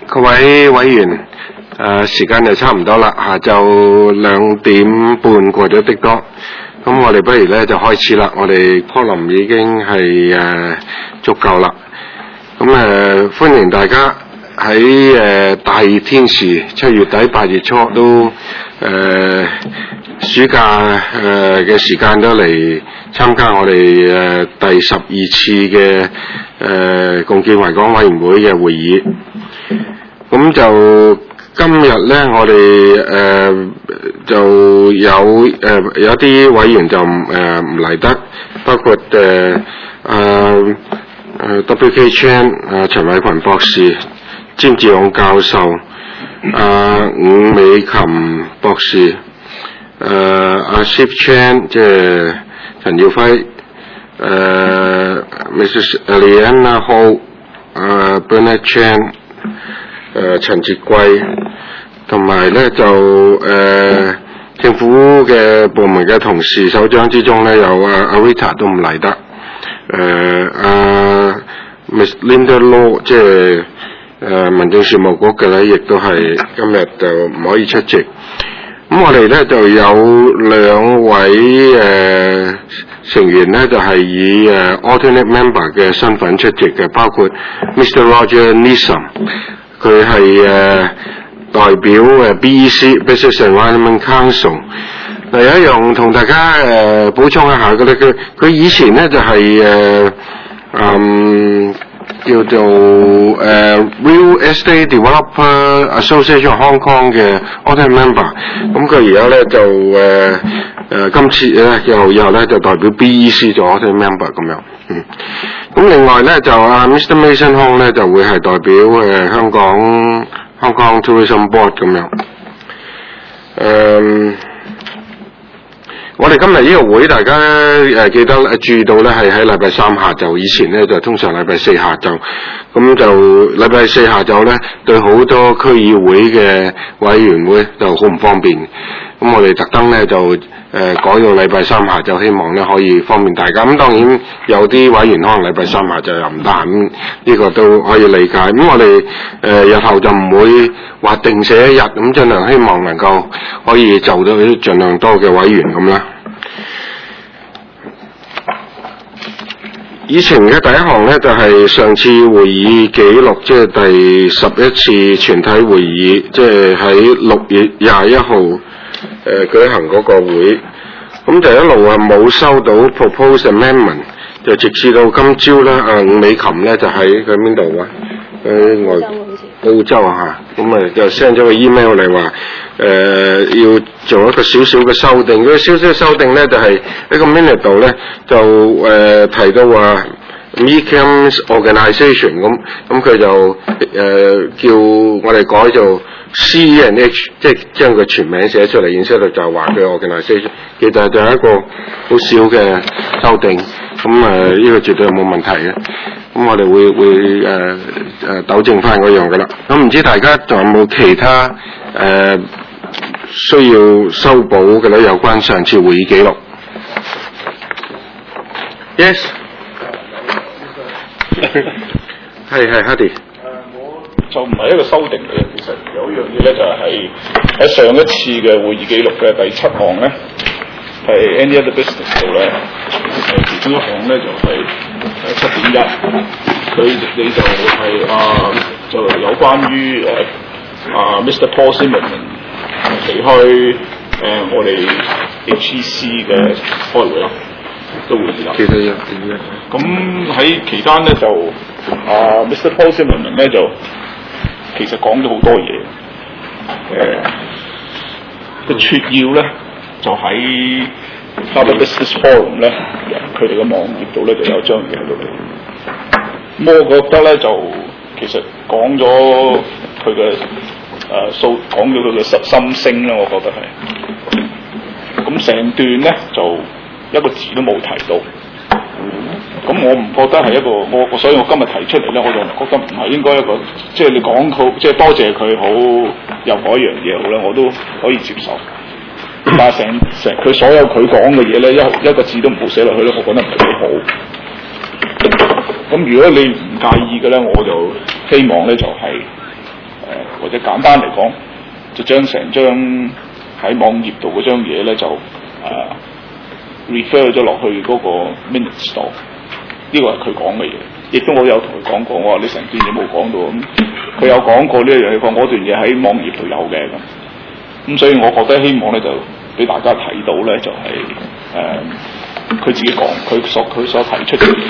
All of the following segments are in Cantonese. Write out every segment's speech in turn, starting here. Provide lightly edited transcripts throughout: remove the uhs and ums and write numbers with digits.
各位委員，時間就差唔多啦，下晝2點半過咗的多，咁我哋不如咧就開始啦。我哋 column 已經係足夠啦，咁歡迎大家喺大熱天時7月底8月初都暑假嘅時間都嚟參加我哋第12次嘅共建維港委員會嘅會議。咁就今日咧，我哋就有啲委員就唔嚟得，包括W.K. Chan 陳偉群博士、詹志勇教授、伍美琴博士、Ship Chan 即係陳耀輝、Mrs. Eliana Ho、Bernard Chan。陳捷貴，同埋咧就政府嘅部門嘅同事首長之中咧，有阿 Rita 都唔嚟得，Miss Linda Law 即係民政事務局嘅咧，亦都係今日就唔可以出席。咁我哋咧就有2位成員咧，就係以alternate member 嘅身份出席嘅，包括 Mr. Roger Neeson。佢係代表BEC Business Environment Council。有一樣同大家補充一下嘅咧，佢以前咧就係叫做Real Estate Developer Association Hong Kong 嘅 alternate member。咁佢而家咧就今次咧以後咧就代表 BEC 做 alternate member 咁樣。咁另外咧就Mr. Mason Hong 咧就會係代表香港 Hong Kong Tourism Board 咁樣。我哋今日呢個會大家記得注意到咧係喺禮拜3下晝，以前咧就通常禮拜4下晝，咁就禮拜4下晝咧對好多區議會嘅委員會就好唔方便。咁我哋特登咧就改到禮拜3下晝，希望咧可以方便大家。咁當然有啲委員可能禮拜3下晝又唔得閒，呢個都可以理解。咁我哋日後就唔會話定死一日，咁盡量希望能夠可以就到盡量多嘅委員咁啦。以前嘅第一項咧就係上次會議記錄，即係第11次全體會議，即係喺6月21號舉行嗰個會。咁就一路冇收到 proposed amendment， 就直至到今朝咧，伍美琴咧就喺佢邊度啊？澳洲嚇，咁就 send 咗個 email 嚟話要做一個少少嘅修訂。嗰個少少修訂咧就係一個 minute 度咧就提到話 Meekham's organisation 咁佢就叫我哋改做 C&H， 即係將佢全名寫出嚟，然之後就話佢 organisation， 其實就係一個好少嘅修訂。咁呢個絕對係冇問題嘅。咁我哋會糾正翻嗰樣噶啦。咁唔知大家仲有冇其他需要修補嘅咧？有關上次會議記錄。Yes。係 Hardy。 我就唔係一個修訂嚟嘅，其實有一樣嘢咧就係喺上一次嘅會議記錄嘅第7項咧，係 Any Other Business 度咧，其中一項咧就係7.1，你就係就有關於Mr. Paul Zimmerman 離開我哋 HEC 嘅開會啦，都會議啦。 其實有咁喺期間咧就Mr. Paul Zimmerman 咧就其實講咗好多嘢，個撮要咧就喺 Harvard Business Forum 咧，佢哋嘅網頁度咧就有張嘢喺度嘅。咁我覺得咧就其實講咗佢嘅講咗佢嘅心聲啦，我覺得係。咁成段咧就一個字都冇提到。咁我唔覺得係一個所以我今日提出嚟咧，我就覺得唔係應該一個，即係你講好，即係多謝佢好，又改一樣嘢好咧，我都可以接受。但係成佢所有佢講嘅嘢咧，一個字都唔好寫落去咧，我覺得唔係幾好。咁如果你唔介意嘅咧，我就希望咧就係或者簡單嚟講，就將成張喺網頁度嗰張嘢咧就refer 咗落去嗰個 minutes 度。呢個係佢講嘅嘢，亦都我有同佢講過，我話你成段嘢冇講到咁，佢有講過呢一樣嘢，講嗰段嘢喺網頁度有嘅咁，所以我覺得希望咧就俾大家睇到咧就係佢自己講佢所提出嘅嘢，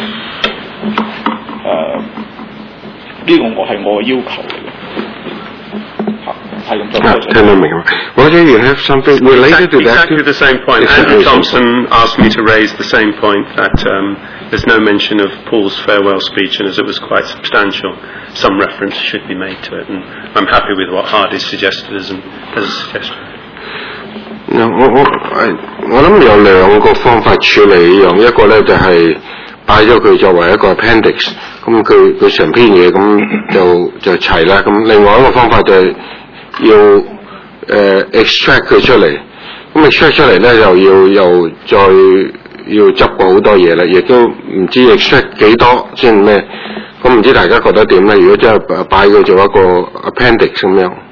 呢個我嘅要求嚟嘅。 聽得明白。Why do you have something related to that? Exactly the same point. Andrew Thompson asked me to raise the same point that there's no mention of Paul's farewell speech, and as it was quite substantial, some reference should be made to it. And I'm happy with what Hardy suggested as a suggestion. 我諗有兩個方法處理呢樣，一個咧就係擺咗佢作為一個 appendix， 咁佢成篇嘢咁就齊啦。咁另外一個方法就係要extract 佢出嚟，咁 extract 出嚟咧又再要執過好多嘢啦，亦都唔知 extract 幾多先咩，咁唔知大家覺得點咧？如果真係擺佢做一個 appendix 咁樣。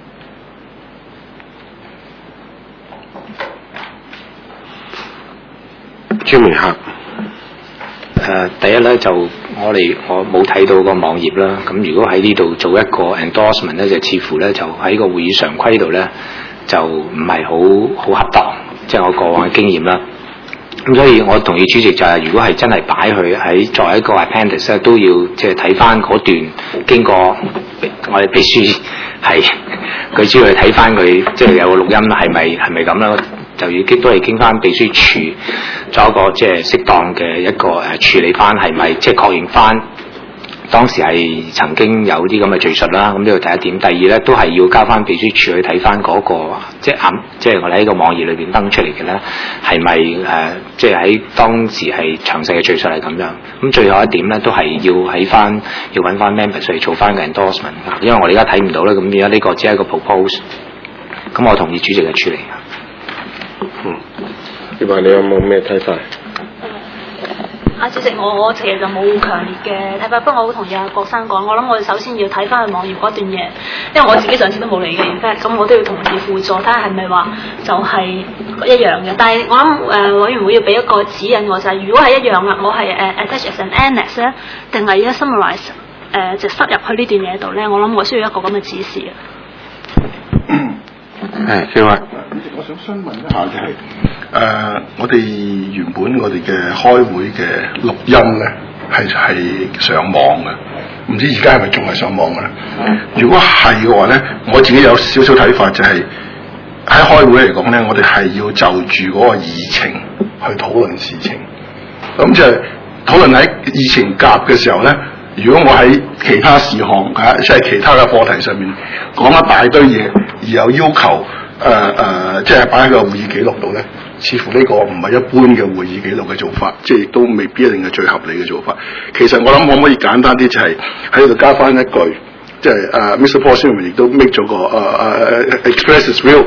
朱明客。 第一咧就我冇睇到個網頁啦，咁如果喺呢度做一個 endorsement 咧，就似乎咧就喺個會議常規度咧就唔係好恰當，即係我過往嘅經驗啦。咁所以我同意主席就係，如果係真係擺佢喺作為一個 appendix 咧，都要即係睇翻嗰段經過我哋秘書係佢只要去睇翻佢，即係有個錄音係咪咁啦？就已經都係經翻秘書處做一個即係適當嘅一個處理翻，係咪即係確認翻當時係曾經有啲咁嘅敘述啦？咁呢度第一點，第二咧都係要交翻秘書處去睇翻嗰個即係我哋喺個網頁裏邊登出嚟嘅咧，係咪即係喺當時係詳細嘅敘述係咁樣？咁最後一點咧都係要揾翻 members 去做翻嘅 endorsement， 因為我哋而家睇唔到咧，咁而家呢個只係一個 propose， 咁我同意主席嘅處理。 你話你有冇咩睇法？ 主席，我其實就冇強烈嘅睇法，不過我好同意阿郭生講，我諗我哋首先要睇翻佢網頁嗰段嘢，因為我自己上次都冇嚟嘅，咁我都要同事輔助，睇下係咪話就係一樣嘅。但係我諗委員會要俾一個指引我，就係如果係一樣啦，我係attach as an annex 咧，定係一 summarize 就塞入去呢段嘢度咧？我諗我需要一個咁嘅指示啊。 佢話我想詢問一下就係我哋原本我哋嘅開會嘅錄音咧係上網嘅，唔知而家係咪仲係上網嘅咧？如果係嘅話咧，我自己有少少睇法，就係喺開會嚟講咧，我哋係要就住嗰個議程去討論事情。咁就係討論喺議程夾嘅時候咧，如果我喺其他事項即係其他嘅課題上面講一大堆嘢，而有要求即係擺喺個會議記錄度咧，似乎呢個唔係一般嘅會議記錄嘅做法，即係亦都未必一定係最合理嘅做法。其實我諗可唔可以簡單啲，就係喺度加翻一句，即係Mr. Paul Simon 亦都 make 咗個express his view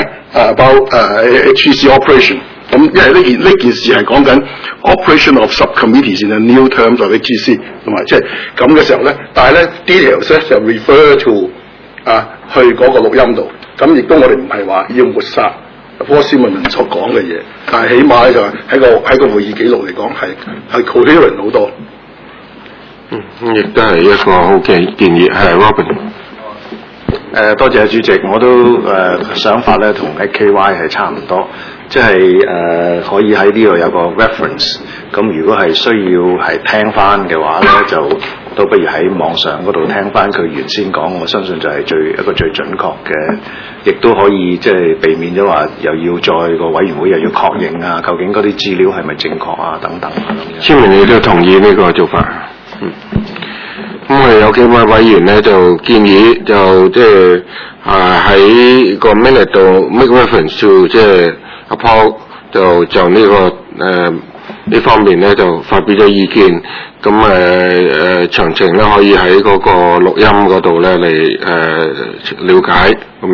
about HEC operation。咁因為呢件事係講緊 operation of subcommittees in a new terms of HEC， 同埋即係咁嘅時候咧，但係咧 details 咧就 refer to 去嗰個錄音度。咁亦都我哋唔係話要抹殺Paul Simon所講嘅嘢，但係起碼咧就喺個會議記錄嚟講係 coherent 好多。 亦都係一個好嘅建議，係 Robin。 多謝主席，我都想法咧同 AKY 係差唔多，即係可以喺呢度有個 reference。咁如果係需要係聽翻嘅話咧，就都不如喺網上嗰度聽翻佢原先講，我相信就係一個最準確嘅，亦都可以即係避免咗話又要再個委員會又要確認啊，究竟嗰啲資料係咪正確啊等等啊咁樣。 簽名你都同意呢個做法？咁我哋有幾位委員咧就建議就即係喺個 minute 度 make reference to 即係阿 Paul 就呢個呢方面咧就發表咗意見，咁詳情咧可以喺嗰個錄音嗰度咧嚟了解咁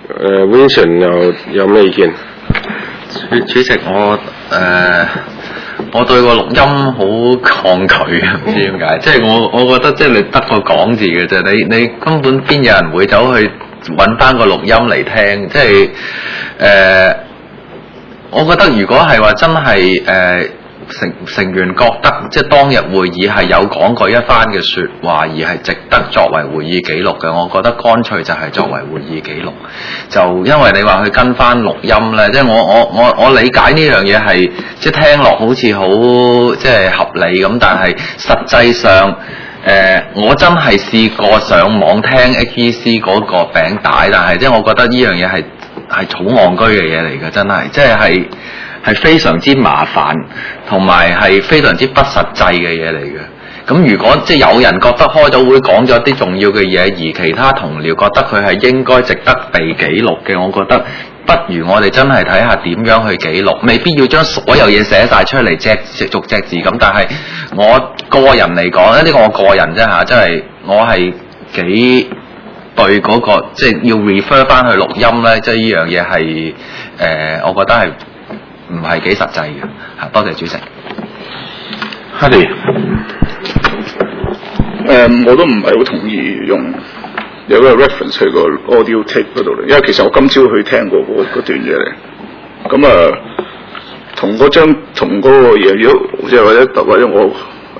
樣。Vincent 有咩意見？ 主席， 我對個錄音好抗拒啊，唔知點解。即係我覺得即係你得個講字嘅啫，你根本邊有人會走去揾翻個錄音嚟聽？即係我覺得如果係話真係成員覺得即係當日會議係有講過一番嘅説話，而係值得作為會議記錄嘅，我覺得乾脆就係作為會議記錄。就因為你話去跟翻錄音咧，即係我理解呢樣嘢係即係聽落好似好即係合理咁，但係實際上我真係試過上網聽 AEC 嗰個餅帶，但係即係我覺得呢樣嘢係好戇居嘅嘢嚟嘅，真係即係非常之麻煩，同埋係非常之不實際嘅嘢嚟嘅。咁如果即係有人覺得開咗會講咗啲重要嘅嘢，而其他同僚覺得佢係應該值得被記錄嘅，我覺得不如我哋真係睇下點樣去記錄，未必要將所有嘢寫晒出嚟，逐隻字咁。但係我個人嚟講咧，呢個我個人啫嚇，即係我係幾對嗰個即係要 refer 翻去錄音咧，即係呢樣嘢係我覺得係唔係幾實際嘅嚇。多謝主席。 Harry， 我都唔係好同意用有個 reference 去個 audio tape 嗰度嚟，因為其實我今朝去聽過嗰段嘢嚟，咁同嗰個嘢，如果即係或者我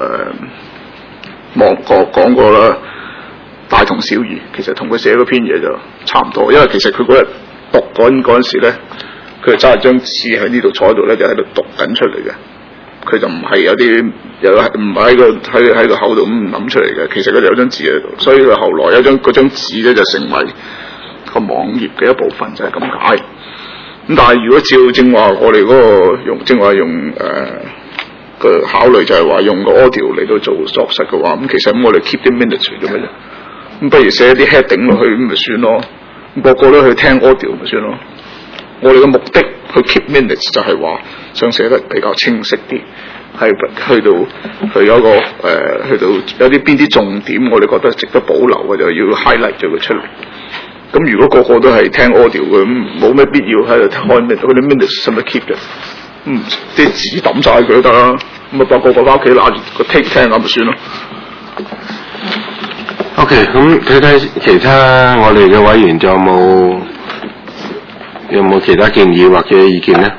講過啦，大同小異，其實同佢寫嗰篇嘢就差唔多，因為其實佢嗰日讀嗰陣時咧，佢就揸住張紙喺呢度坐喺度咧，就喺度讀緊出嚟嘅。佢就唔係有啲唔係喺個口度咁諗出嚟嘅，其實佢哋有張紙喺度，所以佢後來嗰張紙咧就成為個網頁嘅一部分，就係咁解。咁但係如果照正話我哋嗰個用個考慮就係話用個 audio 嚟到做作實嘅話，咁其實咁我哋 keep 啲 minutes 做乜啫？咁不如寫一啲 heading 落去咁咪算咯，個個都去聽 audio 咪算咯。我哋嘅目的去 keep minutes 就係話想寫得比較清晰啲，係去到有啲邊啲重點，我哋覺得值得保留嘅就要 highlight 咗佢出嚟。咁如果個個都係聽 audio 嘅，咁冇咩必要喺度開 minutes，嗰啲 minutes 使乜 keep 嘅？啲紙抌晒佢都得啦，咁啊個個翻屋企拿住個 tape 聽咁咪算咯。 OK， 咁睇睇其他我哋嘅委員仲有冇其他建議或者意見呢？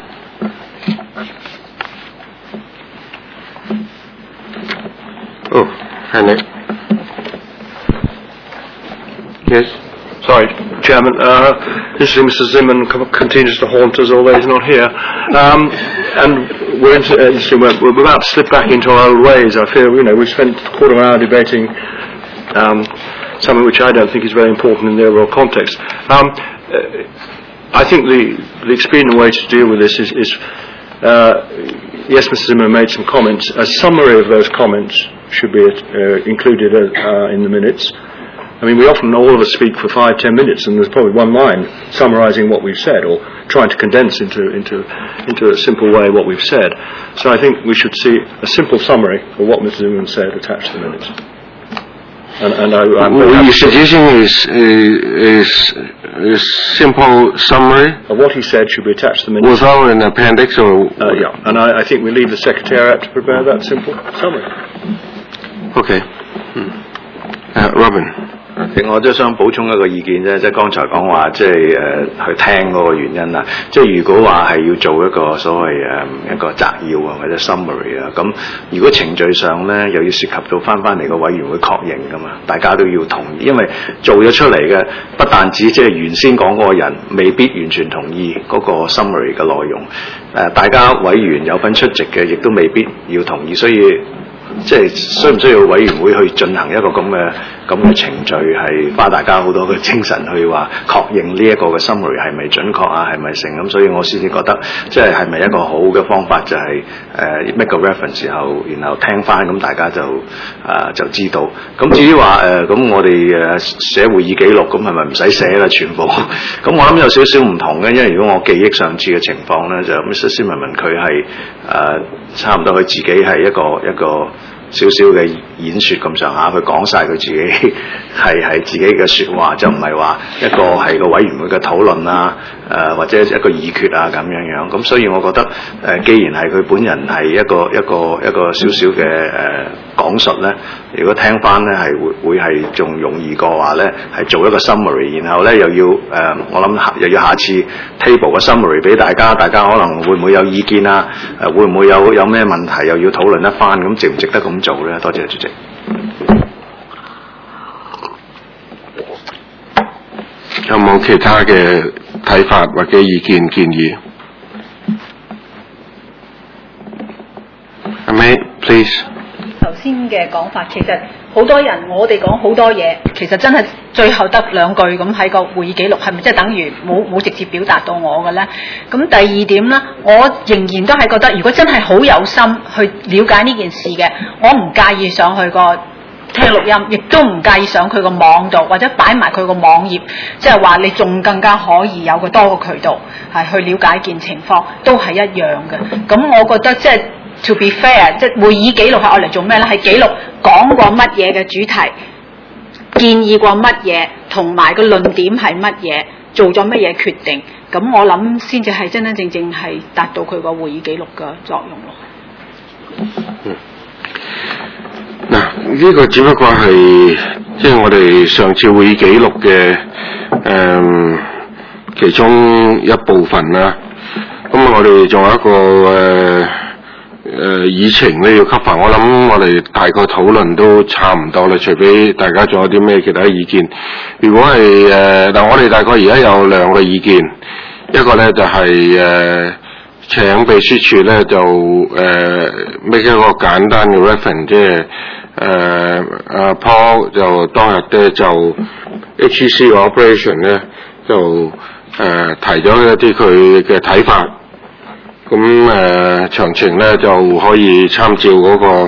哦，係你。Yes. Sorry, Chairman. This is Mr. Zimmerman continues to haunt us, although he's not here. And we're about to slip back into our old ways. I feel, we've spent a quarter of an hour debating something which I don't think is very important in the overall context. I think the expedient way to deal with this is yes, Mr. Zimmerman made some comments. A summary of those comments should be included in the minutes. I mean, we often, all of us speak for 5-10 minutes, and there's probably one line summarising what we've said, or trying to condense into a simple way what we've said. So I think we should see a simple summary of what Mr. Zimmerman said attached to the minutes. What you're suggesting is simple summary of what he said should be attached to the minutes without an appendix, or yeah. And I think we leave the Secretariat to prepare that simple summary. Okay. Robin。 我都想補充一個意見啫，即係剛才講話，即係去聽嗰個原因啦。即係如果話係要做一個所謂一個摘要啊，或者 summary 啊，咁如果程序上咧又要涉及到翻嚟個委員會確認噶嘛，大家都要同意，因為做咗出嚟嘅不但止即係原先講嗰個人未必完全同意嗰個 summary 嘅內容，大家委員有份出席嘅，亦都未必要同意，所以即係需唔需要委員會去進行一個咁嘅程序，係花大家好多嘅精神去話確認呢一個嘅 summary 係咪準確啊，係咪成咁，所以我先至覺得即係咪一個好嘅方法，就係make 個 reference 然後聽翻，咁大家就知道。咁至於話咁我哋寫會議記錄，咁係咪唔使寫啦全部？咁我諗有少少唔同嘅，因為如果我記憶上次嘅情況咧，就 Mr. Zimmerman 佢係差唔多佢自己係一個少少嘅演說咁上下，佢講晒佢自己係自己嘅說話，就唔係話一個係個委員會嘅討論啊， 或者一個議決啊咁樣。咁所以我覺得既然係佢本人係一個少少嘅講述咧，如果聽翻咧係會係仲容易過話咧係做一個 summary， 然後咧又要我諗又要下次 table 個 summary 俾大家可能會唔會有意見啊？會唔會有咩問題又要討論一番？咁值唔值得咁做咧？多謝主席。 有冇其他嘅睇法或者意見建議？阿 May please。 頭先嘅講法其實好多人，我哋講好多嘢，其實真係最後得兩句咁喺個會議記錄，係咪即係等於冇直接表達到我嘅咧？咁第二點咧，我仍然都係覺得，如果真係好有心去了解呢件事嘅，我唔介意上去個聽錄音，亦都唔介意上佢個網度，或者擺埋佢個網頁，即係話你仲更加可以有個多個渠道係去了解件情況，都係一樣嘅。咁我覺得即係 to be fair， 即係會議記錄係愛嚟做咩咧？係記錄講過乜嘢嘅主題，建議過乜嘢，同埋個論點係乜嘢，做咗乜嘢決定。咁我諗先至係真真正正係達到佢個會議記錄嘅作用咯。 嗱，呢個只不過係即係我哋上次會議記錄嘅其中一部分啦。咁我哋仲有一個議程咧要 cover， 我諗我哋大概討論都差唔多啦，除非大家仲有啲咩其他意見。如果係嗱，我哋大概而家有兩個意見，一個咧就係請秘書處咧就make 一個簡單嘅 reference， 即係阿 Paul 就當日咧就 HEC 嘅 operation 咧就提咗一啲佢嘅睇法，咁詳情咧就可以參照嗰個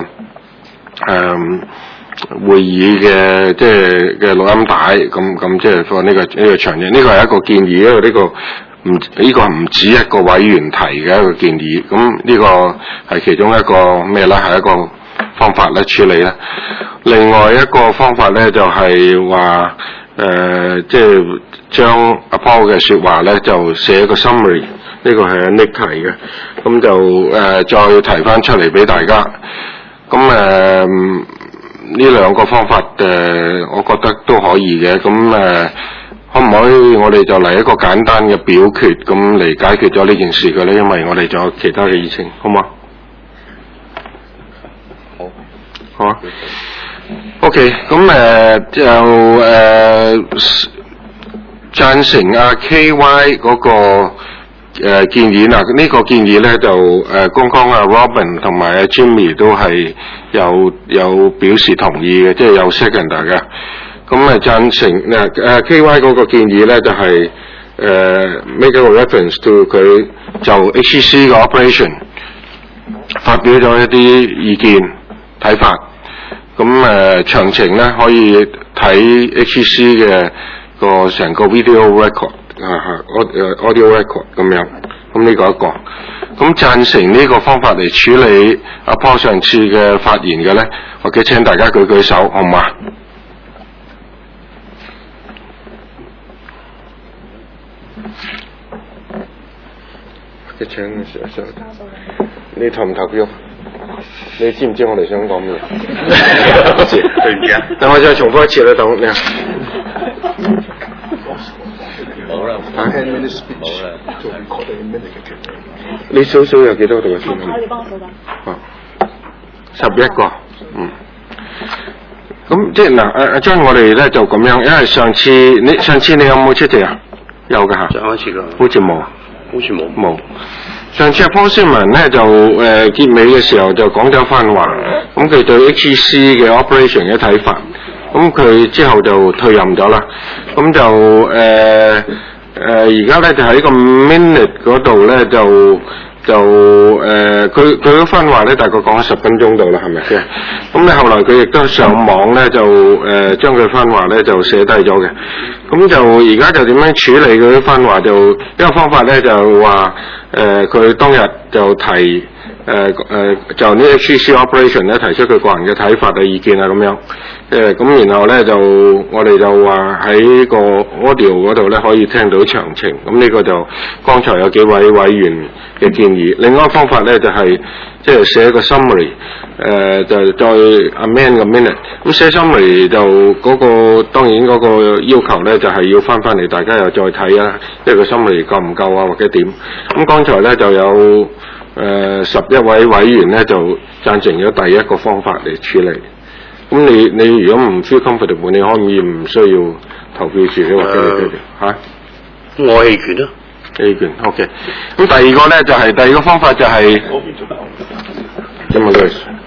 會議嘅即係嘅錄音帶，咁即係放呢個詳情，呢個係一個建議，因為呢個唔止一個委員提嘅一個建議，咁呢個係其中一個咩咧？係一個方法咧處理啦。另外一個方法咧就係話即係將阿 Paul 嘅說話咧就寫一個 summary， 呢個係阿 Nick 提嘅，咁就再提翻出嚟俾大家。咁呢兩個方法我覺得都可以嘅。咁可唔可以我哋就嚟一個簡單嘅表決咁嚟解決咗呢件事嘅咧？因為我哋仲有其他嘅議程，好嗎？好啊。OK， 咁就贊成阿 KY 嗰個建議啦。呢個建議咧就剛剛阿 Robin 同埋阿 Jimmy 都係有表示同意嘅，即係有 second 嘅。咁贊成KY 嗰個建議咧就係make 一個 reference to 佢就 HEC 嘅 operation 發表咗一啲意見睇法。咁詳情咧可以睇 HEC 嘅個成個 video record audio record 咁樣。咁呢個一個。咁贊成呢個方法嚟處理阿 Paul 上次嘅發言嘅咧，或者請大家舉舉手，好嘛？請你投唔投票？你知唔知我哋想講咩？對唔住啊！等我再重複一次啦，等你。 冇啦， 你數數有幾多度嘅先？ 你幫我數㗎。 11個，咁即係嗱，阿張我哋咧就咁樣，因為上次你有冇出席啊？有㗎嚇。上一次㗎。好似冇。好似冇。上次阿 Paul Simon 咧就結尾嘅時候就講咗番話，咁佢對 HEC 嘅 operation 嘅睇法，咁佢之後就退任咗啦，咁就而家咧就喺個 minute 嗰度咧就佢嗰番話咧大概講咗10分鐘度啦，係咪先？咁咧後來佢亦都上網咧就將佢番話咧就寫低咗嘅。咁就而家就點樣處理佢啲番話？就一個方法咧就話佢當日就提就呢 HCC operation 咧提出佢個人嘅睇法嘅意見啊咁樣，咁然後咧就我哋就話喺個 audio 嗰度咧可以聽到詳情，咁呢個就剛才有幾位委員嘅建議。另外一個方法咧就係即係寫個 summary， 就再 amend 個 minute。咁寫 summary 就嗰個當然嗰個要求咧就係要翻嚟，大家又再睇啊，即係個 summary 夠唔夠啊或者點。咁剛才咧就有11位委員咧就贊成咗第一個方法嚟處理。咁你如果唔 feel comfortable， 你可唔可以唔需要投票住嘅，或者你哋嚇？ 我棄權啦。 棄權 OK。咁第二個咧就係、第二個方法就係咁啊，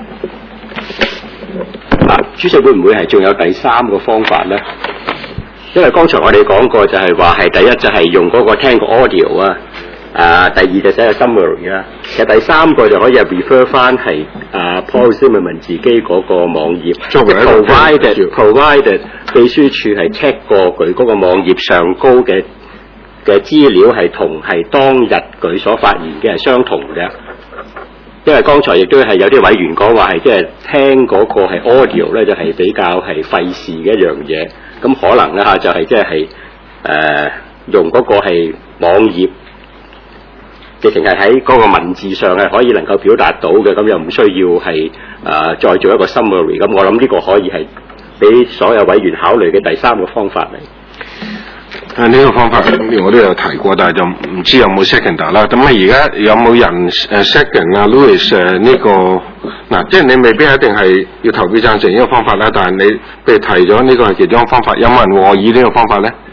主席會唔會係仲有第三個方法咧？因為剛才我哋講過就係話係第一就係用嗰個聽個 audio 啊，第二就寫個 summary 啦。其實第三個就可以係 refer 翻係Paul Zimmerman 自己嗰個網頁 provided 秘書處係 check 過佢嗰個網頁上高嘅資料係同係當日佢所發言嘅係相同嘅。因為剛才亦都係有啲委員講話係即係聽嗰個係 audio 咧，就係比較係費事嘅一樣嘢。咁可能咧就係即係用嗰個係網頁。直情係喺嗰個文字上係可以能夠表達到嘅，咁又唔需要係再做一個 summary。咁我諗呢個可以係俾所有委員考慮嘅第三個方法嚟。 呢個方法我都有提過，但係就唔知有冇 second 啦。咁而家有冇人second 啊 Louis 呢個嗱，即係你未必一定係要投票贊成呢個方法啦。但係你譬如提咗呢個係其中一個方法，有冇人和議呢個方法咧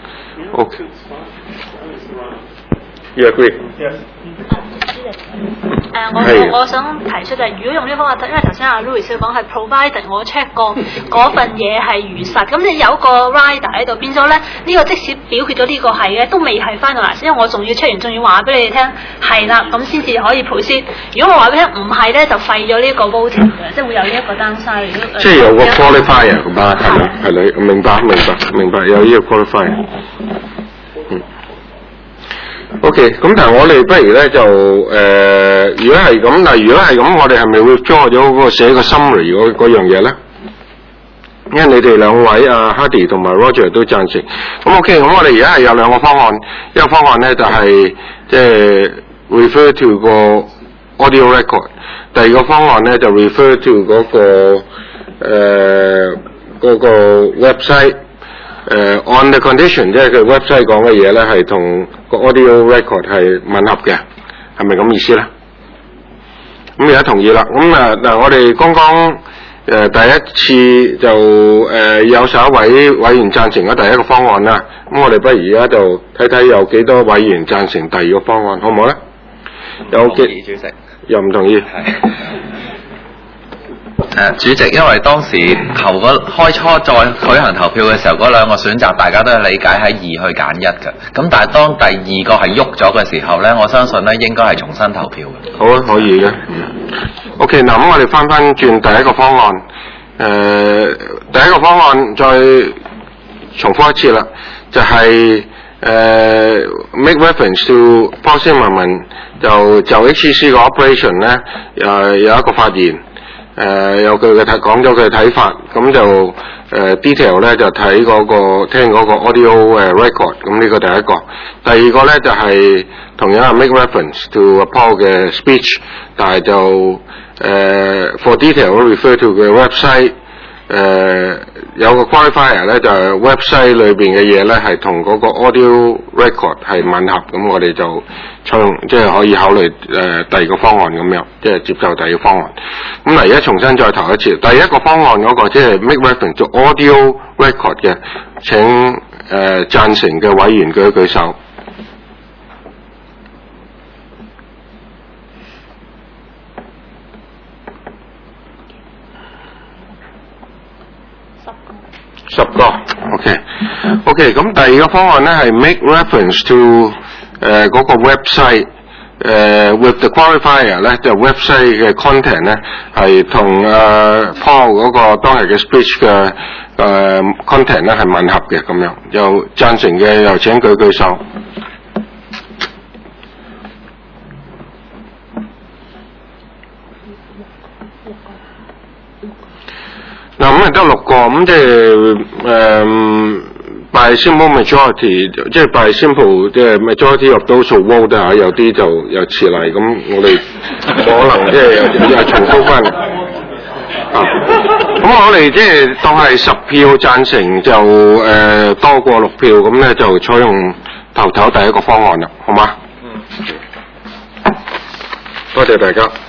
？OK。You agree? Yes. 我想提出就係，如果用呢個方法，因為頭先阿 Louis 講係 provided 我 check 過嗰份嘢係如實，咁你有個 rider 喺度，變咗咧呢個即使表決咗呢個係嘅，都未係 finalize，因為我仲要 check 完，仲要話俾你哋聽係啦，咁先至可以 proceed。如果我話俾你聽唔係咧，就廢咗呢個 voting 嘅，即係會有呢一個 downside。 即係有個 qualifier 咁啊，係你明白，有呢個 qualifier。OK， 咁但係我哋不如咧就如果係咁，但如果係咁，我哋係咪會 draw 咗嗰個寫個 summary 嗰樣嘢咧？因為你哋兩位阿 Hardy 同埋 Roger 都贊成。咁 OK， 咁我哋而家係有兩個方案，一個方案咧就係即係 refer to 個 audio record， 第二個方案咧就 refer to 嗰個 website。on the condition 即係佢 website 講嘅嘢咧，係同個 audio record 係吻合嘅，係咪咁意思咧？咁而家同意啦。咁嗱，我哋剛剛第一次就有11位委員贊成咗第一個方案啦。咁我哋不如而家就睇睇有幾多委員贊成第二個方案，好唔好咧？有幾？主席又唔同意？ 主席，因為當時開初再舉行投票嘅時候，嗰兩個選擇大家都係理解喺2去揀1嘅。咁但係當第二個係喐咗嘅時候咧，我相信咧應該係重新投票嘅。 好啊，可以嘅。OK， 嗱咁我哋翻轉第一個方案。第一個方案再重複一次啦，就係make reference to Paul Zimmerman 就 HCC 個 operation 咧有一個發言。有佢嘅講咗佢嘅睇法，咁就detail 咧就睇聽嗰個 audio record， 咁呢個第一個。第二個咧就係同樣係 make reference to Paul 嘅 speech， 但係就for detail refer to 佢嘅 website， 有個 qualifier 咧就係 website 裏邊嘅嘢咧係同嗰個 audio record 係吻合，咁我哋就即係可以考慮第二個方案咁樣，即係接受第二個方案。咁嗱，而家重新再投一次，第一個方案嗰個即係 make reference to audio record 嘅，請贊成嘅委員舉一舉手。10個 OK， 咁第二個方案咧係 make reference to嗰個 website， with the qualifier 咧就 website 嘅 content 咧係同Paul 嗰個當日嘅 speech 嘅content 咧係吻合嘅咁樣，又贊成嘅又請舉舉手。 係得6個，咁即係by simple majority， 即係 by simple 即係 majority of those who vote 啊，有啲就又遲嚟，咁我哋可能即係又重複翻。咁我哋即係當係10票贊成就多過6票，咁咧就採用頭第一個方案啦，好嗎？多謝大家。